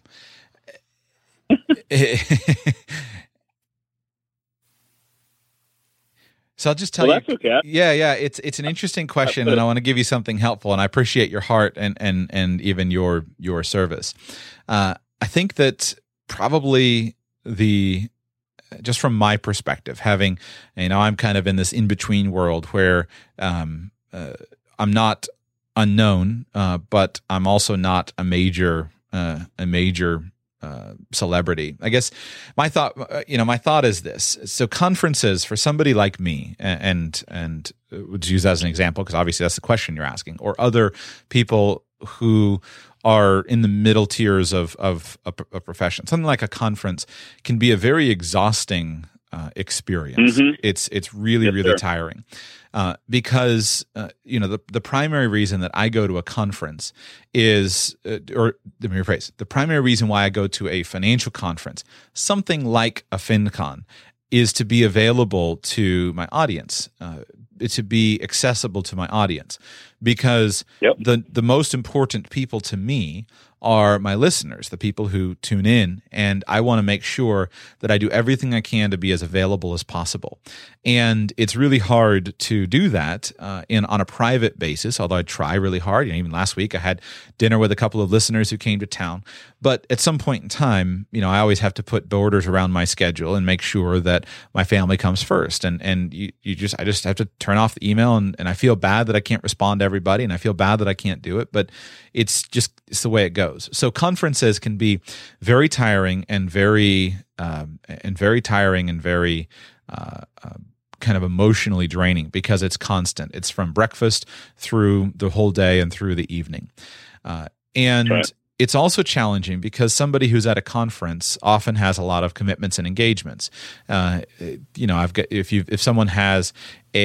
so I'll just tell well, you. That's okay. Yeah, yeah. It's it's an interesting question, and I want to give you something helpful. And I appreciate your heart and and and even your your service. Uh, I think that probably the just from my perspective, having you know, I'm kind of in this in between world where um, uh, I'm not unknown, uh, but I'm also not a major uh, a major uh, celebrity. I guess my thought, uh, you know, my thought is this: so conferences for somebody like me, and and, and would use that as an example because obviously that's the question you're asking, or other people who are in the middle tiers of of a, a profession. Something like a conference can be a very exhausting uh, experience. Mm-hmm. It's it's really yes, really sir. tiring. Uh, because uh, you know the the primary reason that I go to a conference is, uh, or let me rephrase, the primary reason why I go to a financial conference, something like a FinCon, is to be available to my audience, uh, to be accessible to my audience, because yep. the the most important people to me are my listeners, the people who tune in, and I want to make sure that I do everything I can to be as available as possible. And it's really hard to do that uh, in on a private basis, although I try really hard. You know, even last week I had dinner with a couple of listeners who came to town. But at some point in time, you know, I always have to put borders around my schedule and make sure that my family comes first. And and you, you just I just have to turn off the email, and, and I feel bad that I can't respond to everybody, and I feel bad that I can't do it, but it's just it's the way it goes. So conferences can be very tiring and very um, and very tiring and very uh, uh, kind of emotionally draining because it's constant. It's from breakfast through the whole day and through the evening, uh, and. Right. It's also challenging because somebody who's at a conference often has a lot of commitments and engagements. Uh, you know, I've got if you if someone has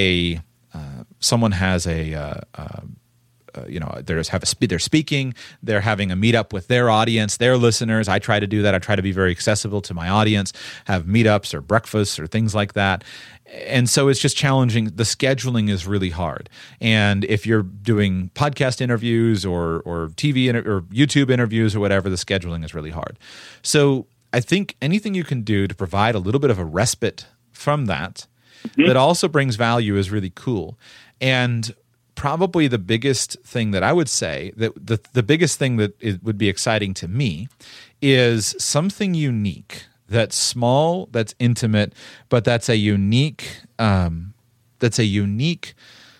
a uh, someone has a uh, uh, uh, you know there's have a they're speaking, they're having a meetup with their audience, their listeners. I try to do that. I try to be very accessible to my audience, have meetups or breakfasts or things like that. And so it's just challenging. The scheduling is really hard. And if you're doing podcast interviews or or T V inter- or YouTube interviews or whatever, the scheduling is really hard. So I think anything you can do to provide a little bit of a respite from that, mm-hmm. that also brings value is really cool. And probably the biggest thing that I would say, that the, the biggest thing that it would be exciting to me is something unique. That's small, that's intimate, but that's a unique, um, that's a unique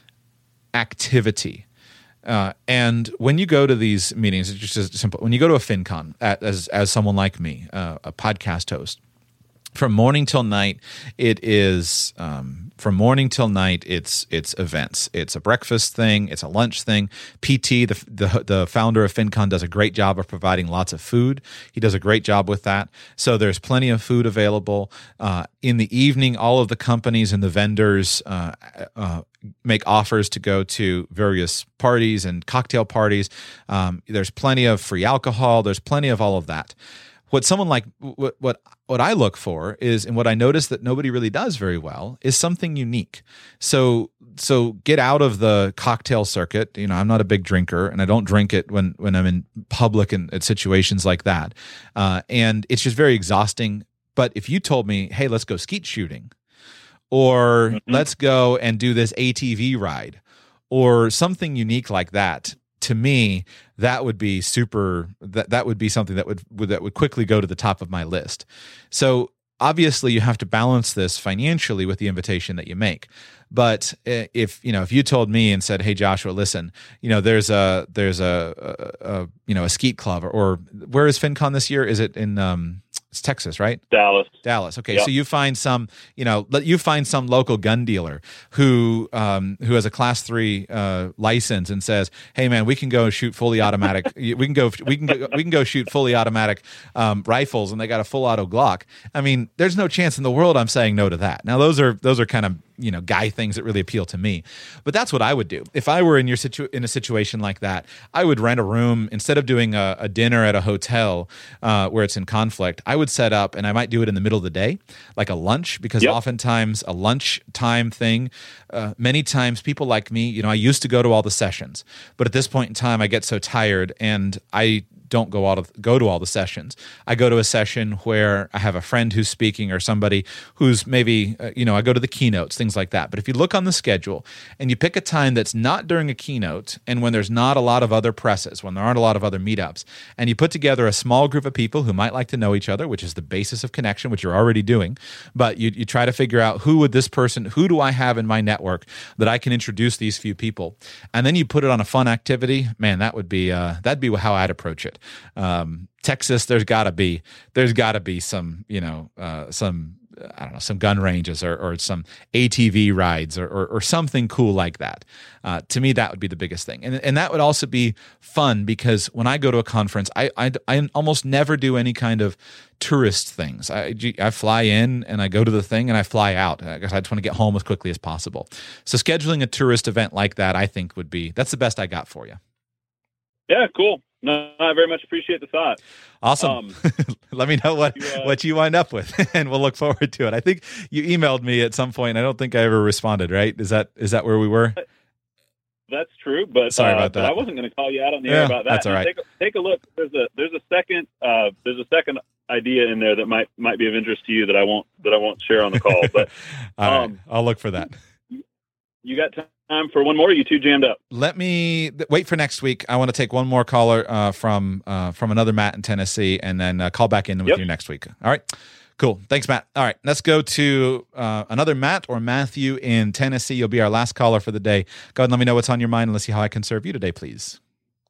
activity. Uh, and when you go to these meetings, it's just as simple. When you go to a FinCon at, as as someone like me, uh, a podcast host, from morning till night, it is um, from morning till night. It's it's events. It's a breakfast thing. It's a lunch thing. P T, the, the the founder of FinCon, does a great job of providing lots of food. He does a great job with that. So there's plenty of food available. Uh, in the evening, all of the companies and the vendors uh, uh, make offers to go to various parties and cocktail parties. Um, there's plenty of free alcohol. There's plenty of all of that. What someone like what what what I look for is, and what I notice that nobody really does very well, is something unique. So so get out of the cocktail circuit. You know, I'm not a big drinker, and I don't drink it when when I'm in public and at situations like that. Uh, and it's just very exhausting. But if you told me, hey, let's go skeet shooting, or mm-hmm. let's go and do this A T V ride, or something unique like that, to me, that would be super. That that would be something that would, would that would quickly go to the top of my list. So obviously, you have to balance this financially with the invitation that you make. But if, you know, if you told me and said, hey, Joshua, listen, you know, there's a, there's a, a, a you know, a skeet club or, or where is FinCon this year? Is it in, um, it's Texas, right? Dallas. Dallas. Okay. Yep. So you find some, you know, you find some local gun dealer who, um, who has a class three, uh, license and says, hey man, we can go shoot fully automatic. we can go, we can go, we can go shoot fully automatic, um, rifles, and they got a full auto Glock. I mean, there's no chance in the world I'm saying no to that. Now those are, those are kind of, you know, guy things that really appeal to me. But that's what I would do. If I were in your situ- in a situation like that, I would rent a room instead of doing a, a dinner at a hotel uh, where it's in conflict. I would set up, and I might do it in the middle of the day, like a lunch, because yep. oftentimes a lunch time thing, uh, many times people like me, you know, I used to go to all the sessions, but at this point in time, I get so tired and I don't go out of go to all the sessions. I go to a session where I have a friend who's speaking or somebody who's maybe, uh, you know, I go to the keynotes, things like that. But if you look on the schedule and you pick a time that's not during a keynote and when there's not a lot of other presses, when there aren't a lot of other meetups, and you put together a small group of people who might like to know each other, which is the basis of connection, which you're already doing, but you, you try to figure out who would this person, who do I have in my network that I can introduce these few people, and then you put it on a fun activity, man, that would be, uh, that'd be how I'd approach it. Um, Texas, there's gotta be, there's gotta be some, you know, uh, some, I don't know, some gun ranges or, or some A T V rides or, or, or something cool like that. Uh, to me, that would be the biggest thing. And, and that would also be fun because when I go to a conference, I, I, I almost never do any kind of tourist things. I, I fly in and I go to the thing and I fly out because I just want to get home as quickly as possible. So scheduling a tourist event like that, I think would be, that's the best I got for you. Yeah, cool. No, I very much appreciate the thought. Awesome. Um, Let me know what, you, uh, what you wind up with, and we'll look forward to it. I think you emailed me at some point. I don't think I ever responded, right? Is that is that where we were? That's true, but sorry uh, about that. But I wasn't going to call you out on the yeah, air about that. That's all right. Take a, take a look. There's a there's a second uh, there's a second idea in there that might might be of interest to you that I won't that I won't share on the call. But all um, right. I'll look for that. You got time for one more? Or are you two jammed up? Let me wait for next week. I want to take one more caller uh, from uh, from another Matt in Tennessee, and then uh, call back in with yep. you next week. All right, cool. Thanks, Matt. All right, let's go to uh, another Matt or Matthew in Tennessee. You'll be our last caller for the day. Go ahead and let me know what's on your mind, and let's see how I can serve you today, please.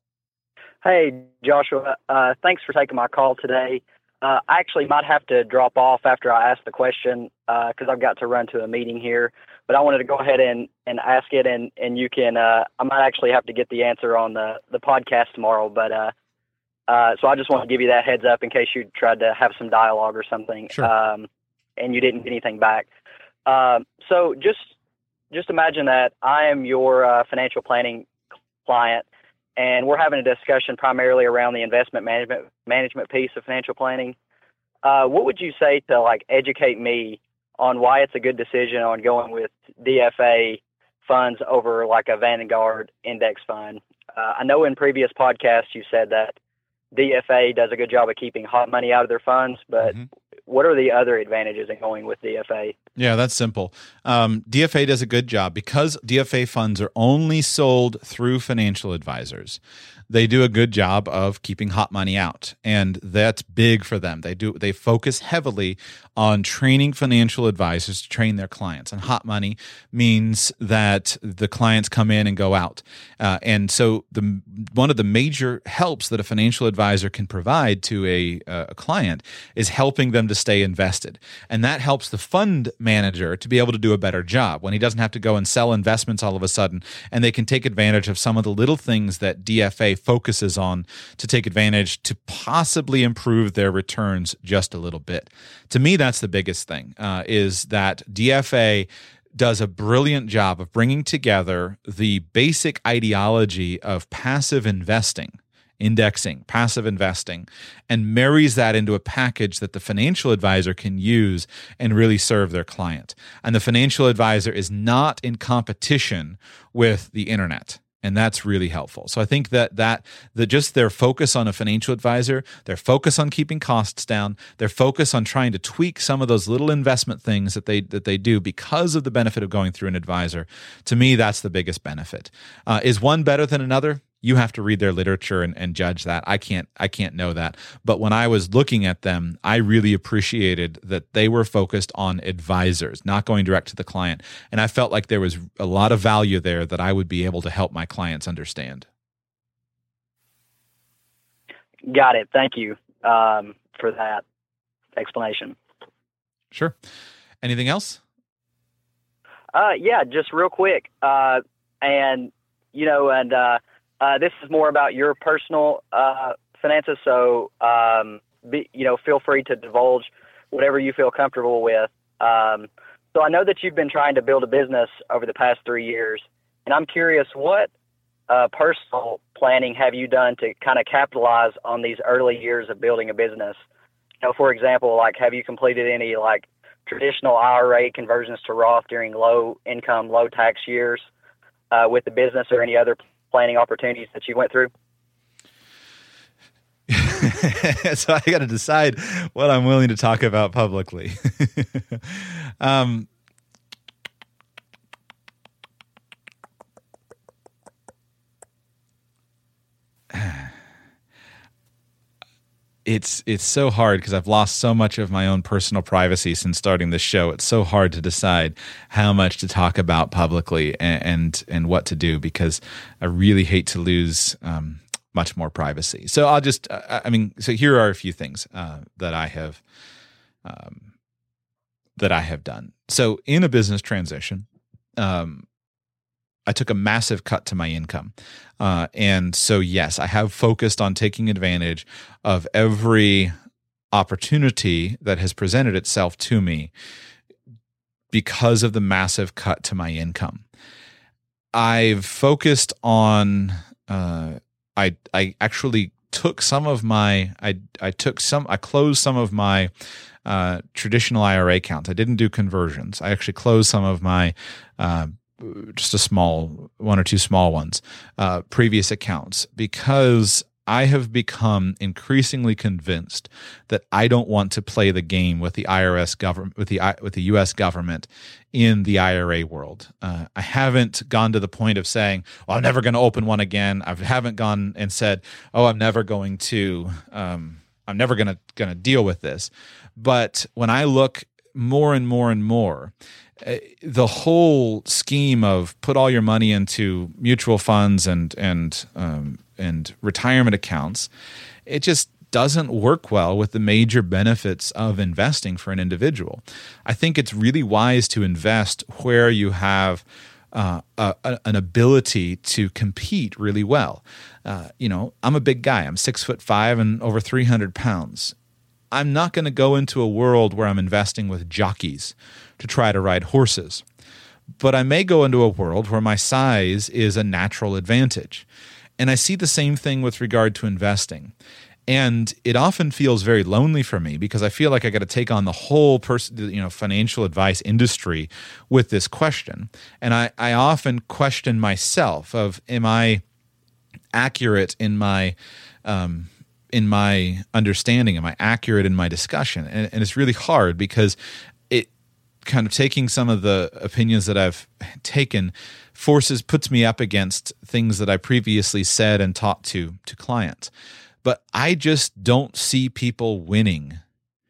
Hey, Joshua. Uh, thanks for taking my call today. Uh, I actually might have to drop off after I ask the question because uh, I've got to run to a meeting here. But I wanted to go ahead and, and ask it, and, and you can, uh, I might actually have to get the answer on the, the podcast tomorrow. But uh, uh, so I just want to give you that heads up in case you tried to have some dialogue or something, sure. um, and you didn't get anything back. Um, so just just imagine that I am your uh, financial planning client, and we're having a discussion primarily around the investment management management piece of financial planning. Uh, what would you say to like educate me on why it's a good decision on going with D F A funds over like a Vanguard index fund? Uh, I know in previous podcasts you said that D F A does a good job of keeping hot money out of their funds, but mm-hmm. what are the other advantages in going with D F A? Yeah, that's simple. Um, D F A does a good job because D F A funds are only sold through financial advisors. They do a good job of keeping hot money out, and that's big for them. They do they focus heavily on training financial advisors to train their clients. And hot money means that the clients come in and go out. Uh, and so the one of the major helps that a financial advisor can provide to a, a client is helping them to stay invested. And that helps the fund manager to be able to do a better job when he doesn't have to go and sell investments all of a sudden, and they can take advantage of some of the little things that D F A focuses on to take advantage to possibly improve their returns just a little bit. To me, that's the biggest thing, uh, is that D F A does a brilliant job of bringing together the basic ideology of passive investing, indexing, passive investing, and marries that into a package that the financial advisor can use and really serve their client. And the financial advisor is not in competition with the internet. And that's really helpful. So I think that that the just their focus on a financial advisor, their focus on keeping costs down, their focus on trying to tweak some of those little investment things that they that they do because of the benefit of going through an advisor. To me, that's the biggest benefit. Uh, is one better than another? You have to read their literature and, and judge that. I can't I can't know that. But when I was looking at them, I really appreciated that they were focused on advisors, not going direct to the client. And I felt like there was a lot of value there that I would be able to help my clients understand. Got it. Thank you um, for that explanation. Sure. Anything else? Uh, yeah, just real quick. Uh, and, you know, and uh, uh, this is more about your personal uh, finances. So, um, be, you know, feel free to divulge whatever you feel comfortable with. Um, so I know that you've been trying to build a business over the past three years. And I'm curious, what uh, personal planning have you done to kind of capitalize on these early years of building a business? You know, for example, like, have you completed any like traditional I R A conversions to Roth during low income, low tax years uh, with the business, or any other planning opportunities that you went through? So I got to decide what I'm willing to talk about publicly. um, It's it's so hard because I've lost so much of my own personal privacy since starting this show. It's so hard to decide how much to talk about publicly and and, and what to do, because I really hate to lose um, much more privacy. So I'll just, I, I mean, so here are a few things uh, that I have um, that I have done. So in a business transition, um, I took a massive cut to my income. Uh, and so, yes, I have focused on taking advantage of every opportunity that has presented itself to me because of the massive cut to my income. I've focused on, uh, I, I actually took some of my, I, I took some, I closed some of my uh, traditional I R A accounts. I didn't do conversions. I actually closed some of my, uh, just a small, one or two small ones, uh, previous accounts, because I have become increasingly convinced that I don't want to play the game with the I R S government, with the with the U S government in the I R A world. Uh, I haven't gone to the point of saying, "Well, I'm never going to open one again." I haven't gone and said, "Oh, I'm never going to, um, I'm never going to going to deal with this." But when I look more and more and more, the whole scheme of put all your money into mutual funds and and um, and retirement accounts, it just doesn't work well with the major benefits of investing for an individual. I think it's really wise to invest where you have uh, a, a, an ability to compete really well. Uh, you know, I'm a big guy. I'm six foot five and over three hundred pounds. I'm not going to go into a world where I'm investing with jockeys to try to ride horses. But I may go into a world where my size is a natural advantage. And I see the same thing with regard to investing. And it often feels very lonely for me because I feel like I got to take on the whole person, you know, financial advice industry with this question. And I, I often question myself of, am I accurate in my um, in my understanding? Am I accurate in my discussion? And, and it's really hard because it kind of taking some of the opinions that I've taken forces, puts me up against things that I previously said and taught to, to clients. But I just don't see people winning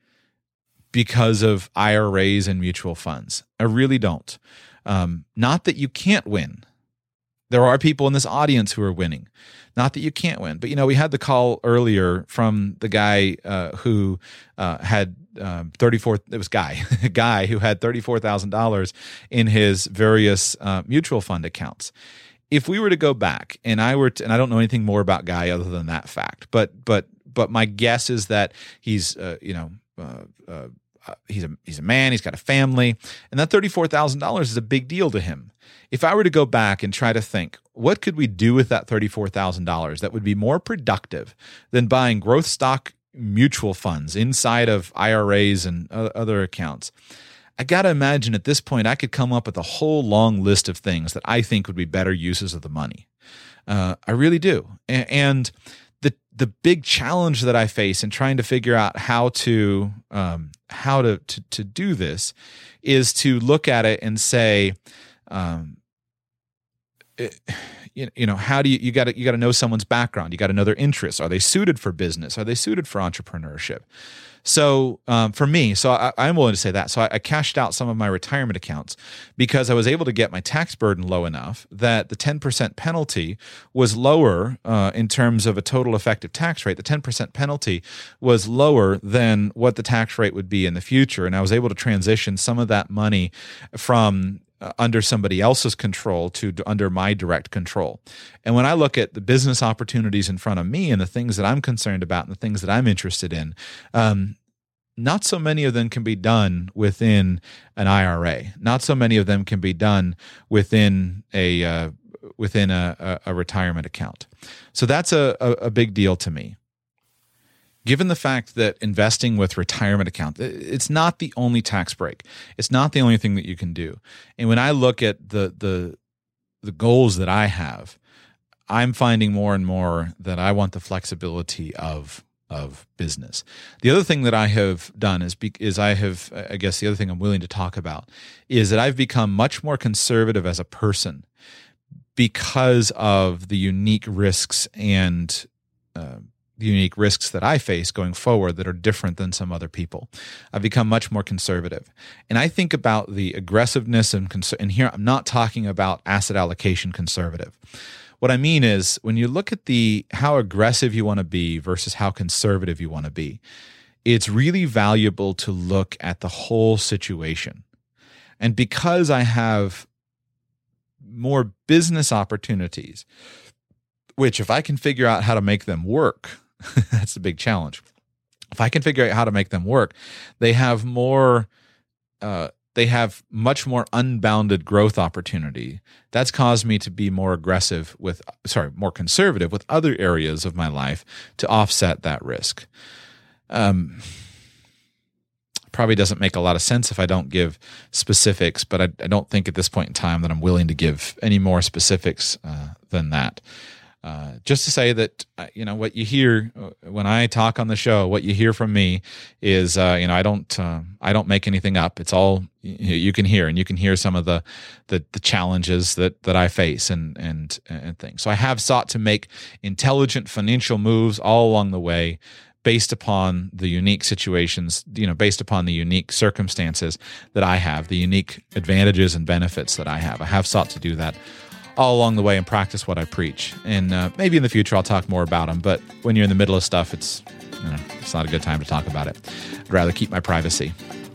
because of I R As and mutual funds. I really don't. Um, not that you can't win. There are people in this audience who are winning. Not that you can't win. But, you know, we had the call earlier from the guy uh, who uh, had um, thirty-four, it was Guy, a guy who had thirty-four thousand dollars in his various uh, mutual fund accounts. If we were to go back and I were to, and I don't know anything more about Guy other than that fact, but but but my guess is that he's uh, you know uh, uh, uh, he's a he's a man, he's got a family, and that thirty-four thousand dollars is a big deal to him. If I were to go back and try to think, what could we do with that thirty-four thousand dollars that would be more productive than buying growth stock mutual funds inside of I R As and other accounts? I got to imagine at this point I could come up with a whole long list of things that I think would be better uses of the money. Uh, I really do. And the the big challenge that I face in trying to figure out how to um, how to, to to do this is to look at it and say, um, it, you, you know, how do you, you got to, you got to know someone's background. You got to know their interests. Are they suited for business? Are they suited for entrepreneurship? So um, for me, so I, I'm willing to say that. So I, I cashed out some of my retirement accounts because I was able to get my tax burden low enough that the ten percent penalty was lower uh, in terms of a total effective tax rate. The ten percent penalty was lower than what the tax rate would be in the future. And I was able to transition some of that money from Uh, under somebody else's control to d- under my direct control. And when I look at the business opportunities in front of me and the things that I'm concerned about and the things that I'm interested in, um, not so many of them can be done within an I R A. Not so many of them can be done within a uh, within a, a, a retirement account. So that's a, a, a big deal to me. Given the fact that investing with retirement account, it's not the only tax break. It's not the only thing that you can do. And when I look at the the the goals that I have, I'm finding more and more that I want the flexibility of of business. The other thing that I have done is is I have, I guess the other thing I'm willing to talk about is that I've become much more conservative as a person because of the unique risks and uh, the unique risks that I face going forward that are different than some other people. I've become much more conservative. And I think about the aggressiveness and, cons- and here I'm not talking about asset allocation conservative. What I mean is when you look at the how aggressive you want to be versus how conservative you want to be, it's really valuable to look at the whole situation. And because I have more business opportunities, which if I can figure out how to make them work, that's a big challenge. If I can figure out how to make them work, they have more, uh, they have much more unbounded growth opportunity. That's caused me to be more aggressive with, sorry, more conservative with other areas of my life to offset that risk. Um, probably doesn't make a lot of sense if I don't give specifics, but I, I don't think at this point in time that I'm willing to give any more specifics uh, than that. Uh, just to say that, uh, you know, what you hear when I talk on the show, what you hear from me is, uh, you know, I don't, uh, I don't make anything up. It's all you, you can hear, and you can hear some of the, the, the challenges that, that I face and, and, and things. So I have sought to make intelligent financial moves all along the way based upon the unique situations, you know, based upon the unique circumstances that I have, the unique advantages and benefits that I have. I have sought to do that all along the way and practice what I preach. And uh, maybe in the future I'll talk more about them. But when you're in the middle of stuff, it's you know it's not a good time to talk about it. I'd rather keep my privacy.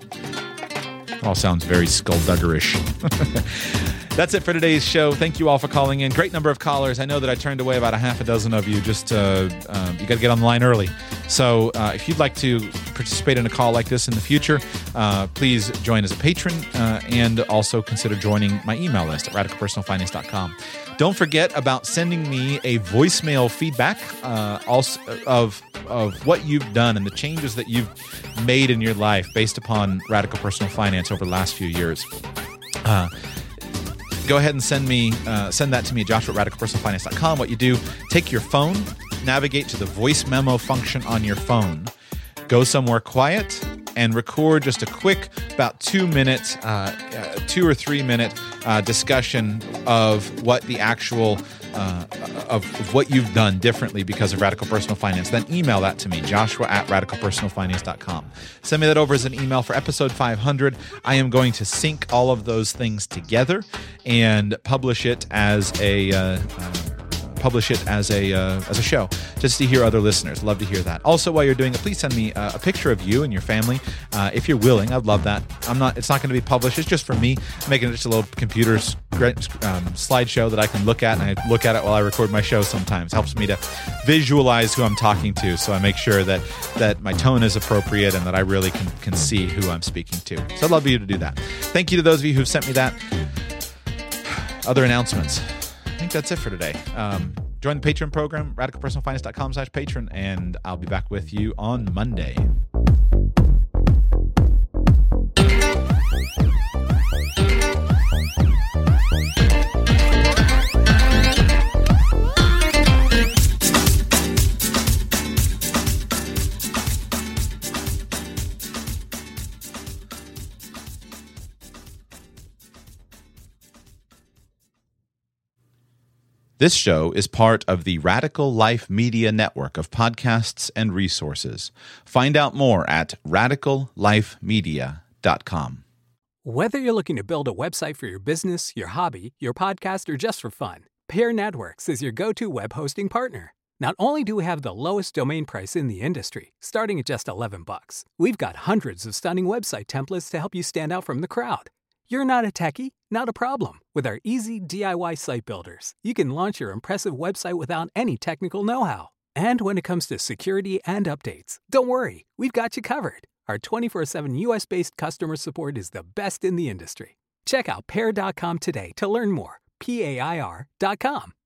It all sounds very skulldugger-ish. That's it for today's show. Thank you all for calling in. Great number of callers. I know that I turned away about a half a dozen of you. Just uh, uh, you got to get on the line early. So uh, if you'd like to participate in a call like this in the future, uh, please join as a patron uh, and also consider joining my email list at radical personal finance dot com. Don't forget about sending me a voicemail feedback uh, also of of what you've done and the changes that you've made in your life based upon Radical Personal Finance over the last few years. Uh, Go ahead and send me uh, send that to me at joshua at radical personal finance dot com. What you do, take your phone, navigate to the voice memo function on your phone, go somewhere quiet, and record just a quick, about two minute, uh, uh, two or three minute uh, discussion of what the actual uh, of, of what you've done differently because of Radical Personal Finance. Then email that to me, joshua at radical personal finance dot com. Send me that over as an email for episode five hundred. I am going to sync all of those things together and publish it as a uh, uh, publish it as a uh, as a show, just to hear other listeners. Love to hear that. Also, while you're doing it, please send me uh, a picture of you and your family, uh, if you're willing. I'd love that. I'm not. It's not going to be published. It's just for me, making it just a little computer um, slideshow that I can look at, and I look at it while I record my show. Sometimes helps me to visualize who I'm talking to, so I make sure that that my tone is appropriate and that I really can can see who I'm speaking to. So I'd love you to do that. Thank you to those of you who've sent me that. Other announcements. I think that's it for today. Um, join the Patreon program, radical personal finance dot com slash patron, and I'll be back with you on Monday. This show is part of the Radical Life Media network of podcasts and resources. Find out more at radical life media dot com. Whether you're looking to build a website for your business, your hobby, your podcast, or just for fun, Pair Networks is your go-to web hosting partner. Not only do we have the lowest domain price in the industry, starting at just eleven bucks, we've got hundreds of stunning website templates to help you stand out from the crowd. You're not a techie? Not a problem. With our easy D I Y site builders, you can launch your impressive website without any technical know-how. And when it comes to security and updates, don't worry, we've got you covered. Our twenty-four seven U S-based customer support is the best in the industry. Check out pair dot com today to learn more. P A I R dot com.